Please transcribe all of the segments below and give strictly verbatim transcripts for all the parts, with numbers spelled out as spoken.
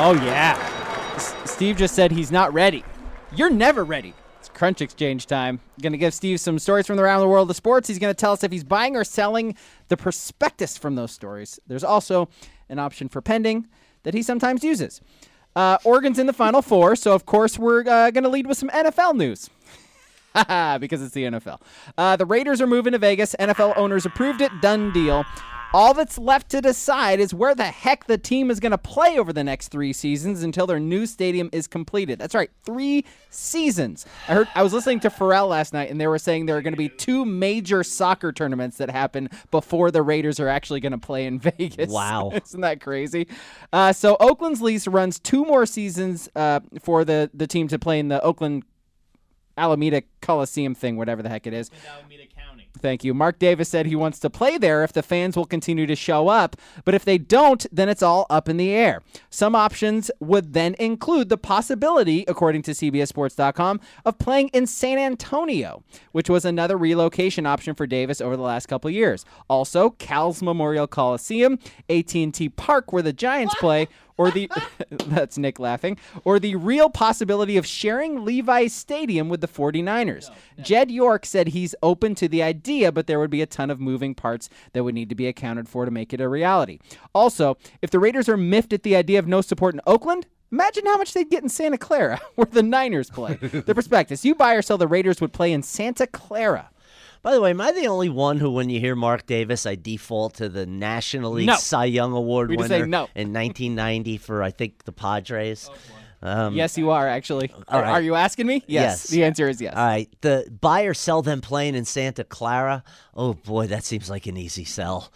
Oh, yeah. S- Steve just said he's not ready. You're never ready. It's Crunch Exchange time. Going to give Steve some stories from around the world of sports. He's going to tell us if he's buying or selling the prospectus from those stories. There's also an option for pending that he sometimes uses. Uh, Oregon's in the Final Four, so of course we're uh, going to lead with some N F L news. Because it's the N F L. Uh, the Raiders are moving to Vegas. N F L owners approved it. Done deal. All that's left to decide is where the heck the team is going to play over the next three seasons until their new stadium is completed. That's right, three seasons. I heard. I was listening to Pharrell last night, and they were saying there are going to be two major soccer tournaments that happen before the Raiders are actually going to play in Vegas. Wow. Isn't that crazy? Uh, so Oakland's lease runs two more seasons uh, for the, the team to play in the Oakland Alameda Coliseum thing, whatever the heck it is. Alameda County. Thank you. Mark Davis said he wants to play there if the fans will continue to show up, but if they don't, then it's all up in the air. Some options would then include the possibility, according to C B S Sports dot com, of playing in San Antonio, which was another relocation option for Davis over the last couple of years. Also, Cal's Memorial Coliseum, A T and T Park, where the Giants play, or the that's Nick laughing, or the real possibility of sharing Levi's Stadium with the 49ers. No, no. Jed York said he's open to the idea, but there would be a ton of moving parts that would need to be accounted for to make it a reality. Also, if the Raiders are miffed at the idea of no support in Oakland, imagine how much they'd get in Santa Clara, where the Niners play. The prospectus, you buy or sell the Raiders would play in Santa Clara. By the way, am I the only one who, when you hear Mark Davis, I default to the National League no. Cy Young Award we winner no. in nineteen ninety for, I think, the Padres? Oh, um, yes, you are, actually. All are, right. are you asking me? Yes. Yes. The answer is yes. All right. The buy or sell them playing in Santa Clara? Oh, boy, that seems like an easy sell.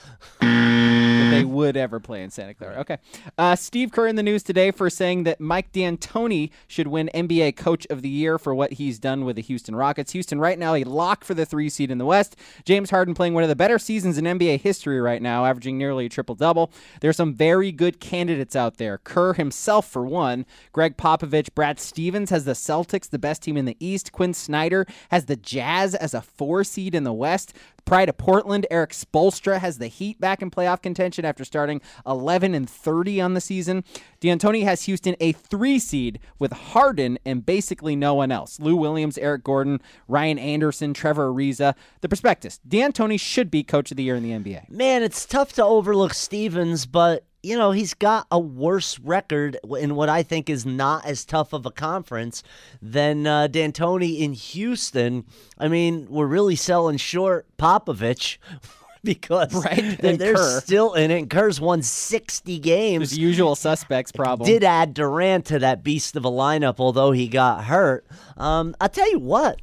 That they would ever play in Santa Clara. Okay. Uh, Steve Kerr in the news today for saying that Mike D'Antoni should win N B A Coach of the Year for what he's done with the Houston Rockets. Houston right now a lock for the three seed in the West. James Harden playing one of the better seasons in N B A history right now, averaging nearly a triple-double. There's some very good candidates out there. Kerr himself for one. Greg Popovich, Brad Stevens has the Celtics, the best team in the East. Quinn Snyder has the Jazz as a four seed in the West. Pride of Portland, Eric Spoelstra has the Heat back in playoff contention after starting eleven and thirty on the season. D'Antoni has Houston a three seed with Harden and basically no one else. Lou Williams, Eric Gordon, Ryan Anderson, Trevor Ariza. The prospectus, D'Antoni should be Coach of the Year in the N B A. Man, it's tough to overlook Stevens, but you know, he's got a worse record in what I think is not as tough of a conference than uh, D'Antoni in Houston. I mean, we're really selling short Popovich because right. they're, they're Kerr. still in it. Kerr's won sixty games. There's usual suspects problem. Did add Durant to that beast of a lineup, although he got hurt. Um, I'll tell you what.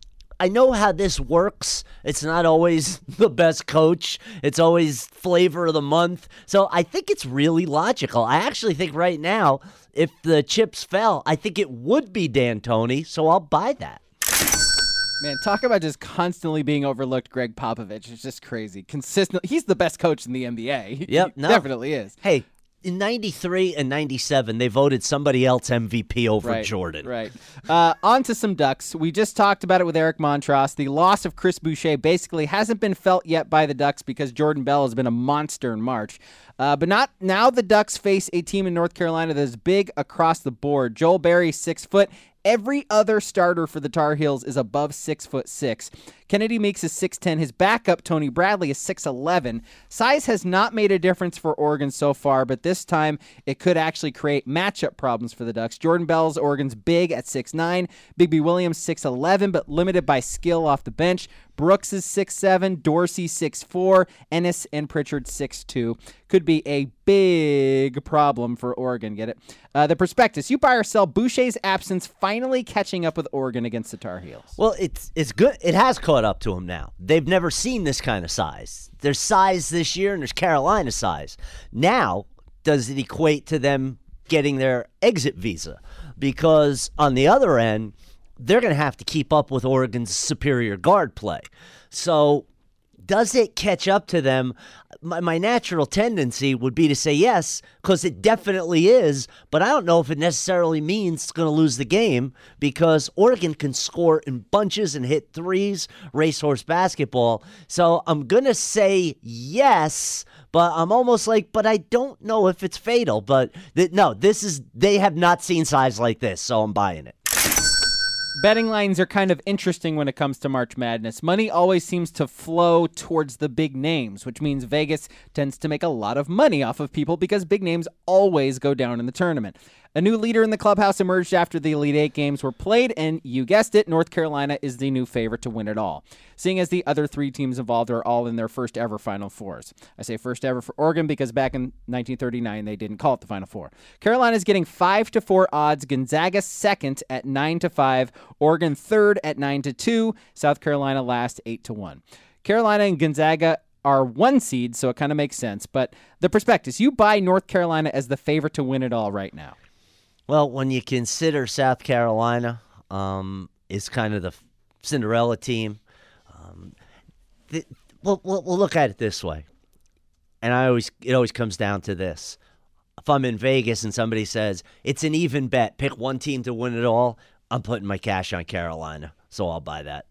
I know how this works. It's not always the best coach. It's always flavor of the month. So I think it's really logical. I actually think right now, if the chips fell, I think it would be D'Antoni, so I'll buy that. Man, talk about just constantly being overlooked, Greg Popovich. It's just crazy. Consistent. He's the best coach in the N B A. Yep, he no. definitely is. Hey, in ninety-three and ninety-seven, they voted somebody else M V P over right, Jordan. Right. Uh, on to some Ducks. We just talked about it with Eric Montross. The loss of Chris Boucher basically hasn't been felt yet by the Ducks because Jordan Bell has been a monster in March. Uh, but not now the Ducks face a team in North Carolina that is big across the board. Joel Berry, six foot. Every other starter for the Tar Heels is above six foot six. Kennedy Meeks is six ten. His backup, Tony Bradley, is six eleven. Size has not made a difference for Oregon so far, but this time it could actually create matchup problems for the Ducks. Jordan Bell's Oregon's big at six nine. Bigby Williams, six eleven, but limited by skill off the bench. Brooks is six seven, Dorsey six four, Ennis and Pritchard six two. Could be a big problem for Oregon, get it? Uh, the prospectus, you buy or sell Boucher's absence finally catching up with Oregon against the Tar Heels. Well, it's it's good. It has caught up to them now. They've never seen this kind of size. There's size this year and there's Carolina size. Now, does it equate to them getting their exit visa? Because on the other end, they're going to have to keep up with Oregon's superior guard play. So does it catch up to them? My, my natural tendency would be to say yes, because it definitely is, but I don't know if it necessarily means it's going to lose the game, because Oregon can score in bunches and hit threes, racehorse basketball. So I'm going to say yes, but I'm almost like, but I don't know if it's fatal. But th- no, this is, they have not seen size like this, so I'm buying it. Betting lines are kind of interesting when it comes to March Madness. Money always seems to flow towards the big names, which means Vegas tends to make a lot of money off of people because big names always go down in the tournament. A new leader in the clubhouse emerged after the Elite Eight games were played, and you guessed it, North Carolina is the new favorite to win it all, seeing as the other three teams involved are all in their first ever Final Fours. I say first ever for Oregon because back in nineteen thirty-nine, they didn't call it the Final Four. Carolina's getting five to four odds, Gonzaga second at nine to five, Oregon third at nine to two, South Carolina last eight to one. Carolina and Gonzaga are one seed, so it kind of makes sense, but the prospectus, you buy North Carolina as the favorite to win it all right now. Well, when you consider South Carolina um, is kind of the Cinderella team, um, the, we'll, we'll, we'll look at it this way. And I always it always comes down to this. If I'm in Vegas and somebody says, it's an even bet, pick one team to win it all, I'm putting my cash on Carolina, so I'll buy that.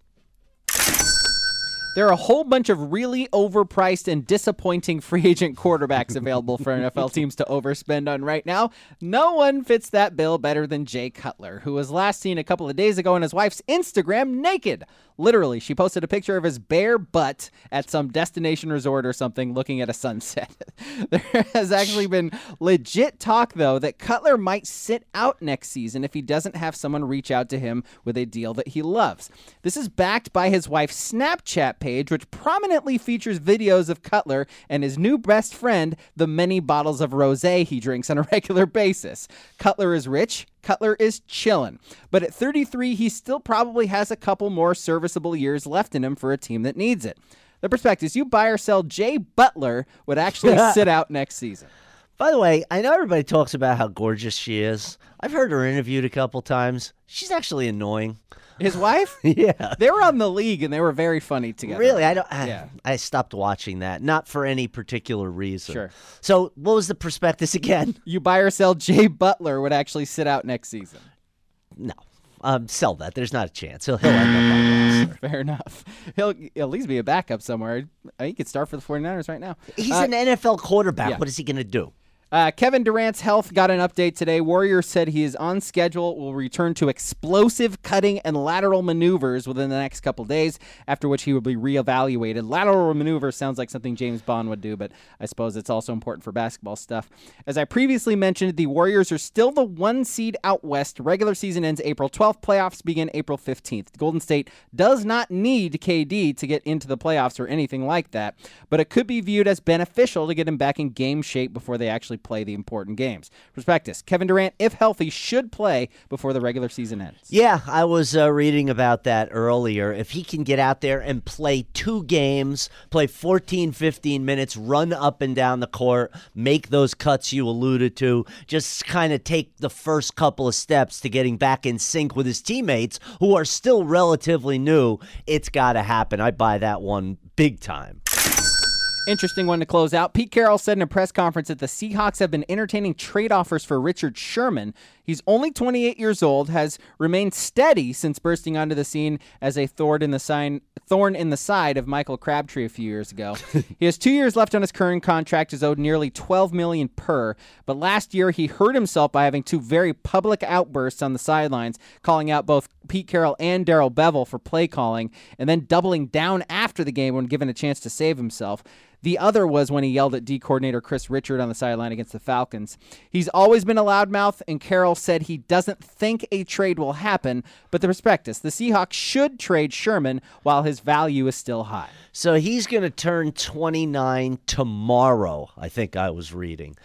There are a whole bunch of really overpriced and disappointing free agent quarterbacks available for N F L teams to overspend on right now. No one fits that bill better than Jay Cutler, who was last seen a couple of days ago on his wife's Instagram naked. Literally, she posted a picture of his bare butt at some destination resort or something looking at a sunset. There has actually been legit talk, though, that Cutler might sit out next season if he doesn't have someone reach out to him with a deal that he loves. This is backed by his wife's Snapchat page, which prominently features videos of Cutler and his new best friend, the many bottles of rosé he drinks on a regular basis. Cutler is rich. Cutler is chillin'. But at thirty-three, he still probably has a couple more serviceable years left in him for a team that needs it. The prospectus, you buy or sell Jay Butler would actually sit out next season. By the way, I know everybody talks about how gorgeous she is. I've heard her interviewed a couple times. She's actually annoying. His wife? Yeah. They were on The League, and they were very funny together. Really? I don't. Yeah. I, I stopped watching that, not for any particular reason. Sure. So, what was the prospectus again? You buy or sell Jay Butler would actually sit out next season. No. Um, sell that. There's not a chance. He'll, he'll end up on the roster. Fair enough. He'll at least be a backup somewhere. He could start for the 49ers right now. He's uh, an N F L quarterback. yeah. What is he going to do? Uh, Kevin Durant's health got an update today. Warriors said he is on schedule, will return to explosive cutting and lateral maneuvers within the next couple days, after which he will be reevaluated. Lateral maneuvers sounds like something James Bond would do, but I suppose it's also important for basketball stuff. As I previously mentioned, the Warriors are still the one seed out west. Regular season ends April twelfth. Playoffs begin April fifteenth. Golden State does not need K D to get into the playoffs or anything like that, but it could be viewed as beneficial to get him back in game shape before they actually play the important games. Prospectus, Kevin Durant, if healthy, should play before the regular season ends. Yeah, I was uh, reading about that earlier. If he can get out there and play two games, play fourteen, fifteen minutes, run up and down the court, make those cuts you alluded to, just kind of take the first couple of steps to getting back in sync with his teammates who are still relatively new, it's got to happen. I buy that one big time. Interesting one to close out. Pete Carroll said in a press conference that the Seahawks have been entertaining trade offers for Richard Sherman. He's only twenty-eight years old, has remained steady since bursting onto the scene as a thorn in the sign, thorn in the side of Michael Crabtree a few years ago. He has two years left on his current contract, is owed nearly twelve million dollars per, but last year he hurt himself by having two very public outbursts on the sidelines, calling out both Pete Carroll and Darrell Bevell for play calling, and then doubling down after the game when given a chance to save himself. The other was when he yelled at D coordinator Chris Richard on the sideline against the Falcons. He's always been a loudmouth, and Carroll said he doesn't think a trade will happen, but the prospectus, the Seahawks should trade Sherman while his value is still high. So he's going to turn twenty-nine tomorrow, I think I was reading.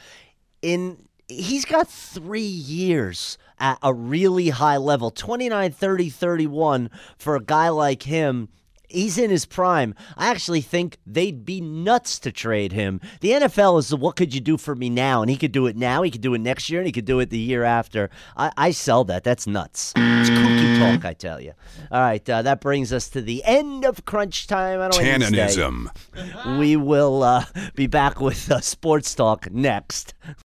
In He's got three years at a really high level, twenty-nine, thirty, thirty-one for a guy like him. He's in his prime. I actually think they'd be nuts to trade him. The N F L is the what could you do for me now? And he could do it now, he could do it next year, and he could do it the year after. I, I sell that. That's nuts. It's kooky talk, I tell you. All right, uh, that brings us to the end of Crunch Time. I don't Tannenism. We will uh, be back with uh, Sports Talk next.